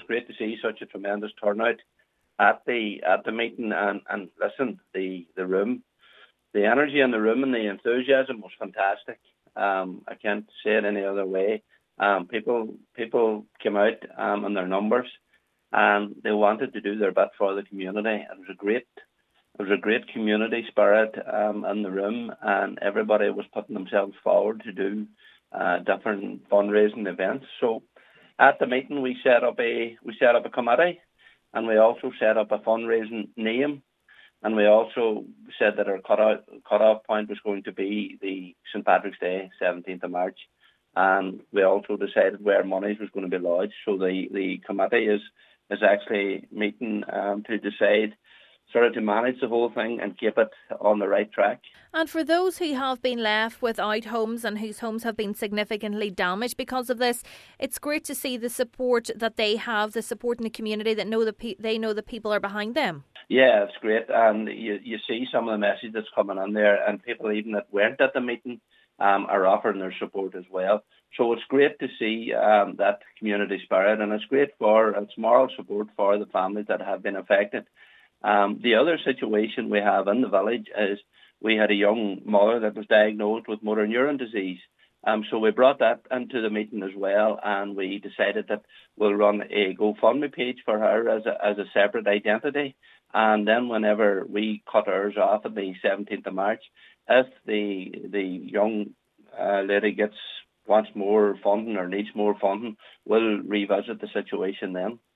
great to see such a tremendous turnout at the meeting, and listen, the room, the energy in the room and the enthusiasm was fantastic. I can't say it any other way. People came out in their numbers, and they wanted to do their bit for the community. It was a great community spirit in the room, and everybody was putting themselves forward to do different fundraising events. So at the meeting, we set up a committee, and we also set up a fundraising name, and we also said that our cut-off point was going to be the St. Patrick's Day, 17th of March, and we also decided where money was going to be lodged. So the committee is actually meeting to decide sort of to manage the whole thing and keep it on the right track. And for those who have been left without homes and whose homes have been significantly damaged because of this, it's great to see the support that they have, the support in the community that they know the people are behind them. Yeah, it's great, and you see some of the messages that's coming in there, and people even that weren't at the meeting are offering their support as well. So it's great to see that community spirit, and it's great it's moral support for the families that have been affected. The other situation we have in the village is we had a young mother that was diagnosed with motor neuron disease. So we brought that into the meeting as well, and we decided that we'll run a GoFundMe page for her as a separate identity. And then whenever we cut ours off at the 17th of March, if the young lady wants more funding or needs more funding, we'll revisit the situation then.